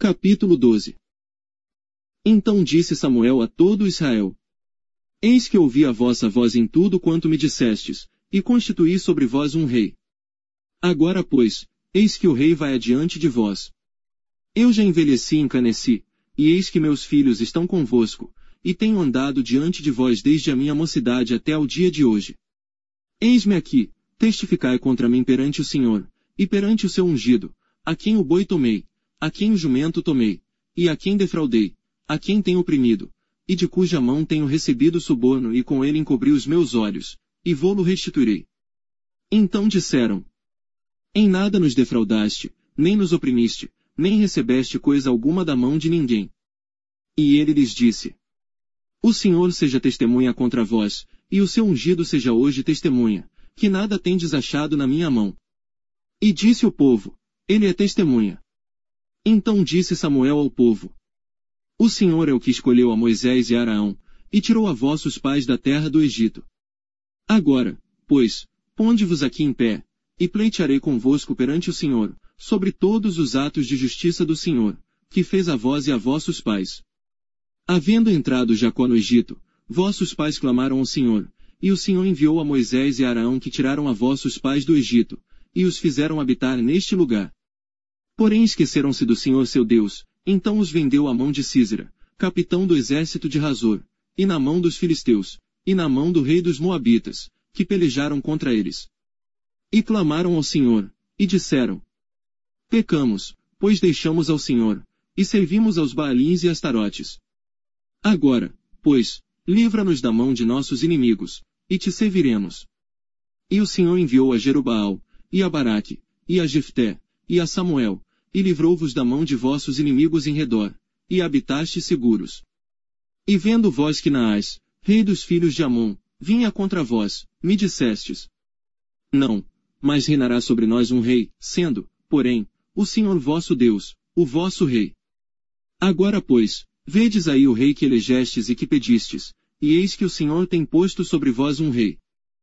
Capítulo 12. Então disse Samuel a todo Israel: Eis que ouvi a vossa voz em tudo quanto me dissestes, e constituí sobre vós um rei. Agora pois, eis que o rei vai adiante de vós. Eu já envelheci e encaneci, e eis que meus filhos estão convosco, e tenho andado diante de vós desde a minha mocidade até ao dia de hoje. Eis-me aqui, testificai contra mim perante o Senhor, e perante o seu ungido, a quem o boi tomei, a quem o jumento tomei, e a quem defraudei, a quem tenho oprimido, e de cuja mão tenho recebido suborno e com ele encobri os meus olhos, e vô-lo restituirei. Então disseram: Em nada nos defraudaste, nem nos oprimiste, nem recebeste coisa alguma da mão de ninguém. E ele lhes disse: O Senhor seja testemunha contra vós, e o seu ungido seja hoje testemunha, que nada tendes achado na minha mão. E disse o povo: Ele é testemunha. Então disse Samuel ao povo: O Senhor é o que escolheu a Moisés e a Araão, e tirou a vossos pais da terra do Egito. Agora, pois, ponde-vos aqui em pé, e pleitearei convosco perante o Senhor, sobre todos os atos de justiça do Senhor, que fez a vós e a vossos pais. Havendo entrado Jacó no Egito, vossos pais clamaram ao Senhor, e o Senhor enviou a Moisés e a Araão que tiraram a vossos pais do Egito, e os fizeram habitar neste lugar. Porém esqueceram-se do Senhor seu Deus, então os vendeu à mão de Sísera, capitão do exército de Razor, e na mão dos filisteus, e na mão do rei dos moabitas, que pelejaram contra eles. E clamaram ao Senhor, e disseram: Pecamos, pois deixamos ao Senhor, e servimos aos Baalins e Astarotes. Agora, pois, livra-nos da mão de nossos inimigos, e te serviremos. E o Senhor enviou a Jerubaal, e a Baraque, e a Jefté, e a Samuel, e livrou-vos da mão de vossos inimigos em redor, e habitastes seguros. E vendo vós que Naás, rei dos filhos de Amon, vinha contra vós, me dissestes: Não, mas reinará sobre nós um rei, sendo, porém, o Senhor vosso Deus, o vosso rei. Agora pois, vedes aí o rei que elegestes e que pedistes, e eis que o Senhor tem posto sobre vós um rei.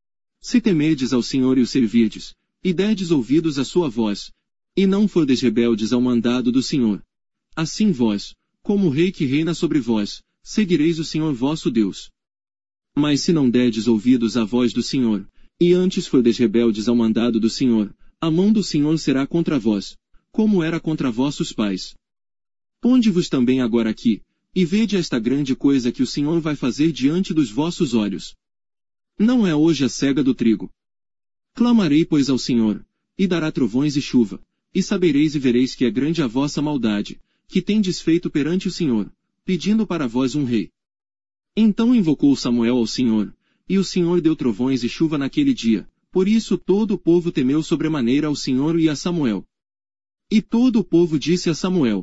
Se temerdes ao Senhor e o servirdes, e derdes ouvidos à sua voz, e não fordes rebeldes ao mandado do Senhor, assim vós, como o rei que reina sobre vós, seguireis o Senhor vosso Deus. Mas se não derdes ouvidos à voz do Senhor, e antes fordes rebeldes ao mandado do Senhor, a mão do Senhor será contra vós, como era contra vossos pais. Ponde-vos também agora aqui, e vede esta grande coisa que o Senhor vai fazer diante dos vossos olhos. Não é hoje a cega do trigo. Clamarei, pois, ao Senhor, e dará trovões e chuva, e sabereis e vereis que é grande a vossa maldade, que tendes feito perante o Senhor, pedindo para vós um rei. Então invocou Samuel ao Senhor, e o Senhor deu trovões e chuva naquele dia, por isso todo o povo temeu sobremaneira ao Senhor e a Samuel. E todo o povo disse a Samuel: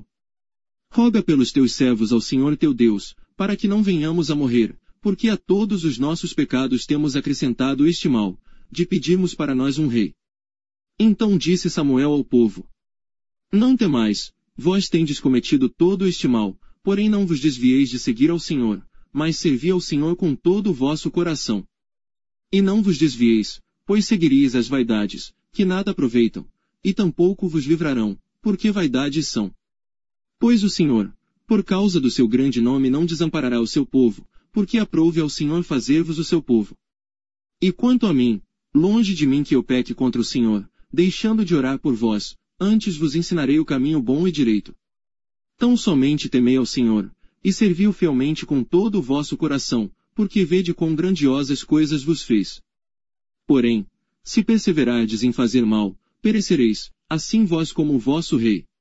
Roga pelos teus servos ao Senhor teu Deus, para que não venhamos a morrer, porque a todos os nossos pecados temos acrescentado este mal, de pedirmos para nós um rei. Então disse Samuel ao povo: Não temais, vós tendes cometido todo este mal, porém não vos desvieis de seguir ao Senhor, mas servi ao Senhor com todo o vosso coração. E não vos desvieis, pois seguireis as vaidades, que nada aproveitam, e tampouco vos livrarão, porque vaidades são. Pois o Senhor, por causa do seu grande nome, não desamparará o seu povo, porque aprouve ao Senhor fazer-vos o seu povo. E quanto a mim, longe de mim que eu peque contra o Senhor, deixando de orar por vós, antes vos ensinarei o caminho bom e direito. Tão somente temei ao Senhor, e servi-o fielmente com todo o vosso coração, porque vede quão grandiosas coisas vos fez. Porém, se perseverardes em fazer mal, perecereis, assim vós como o vosso rei.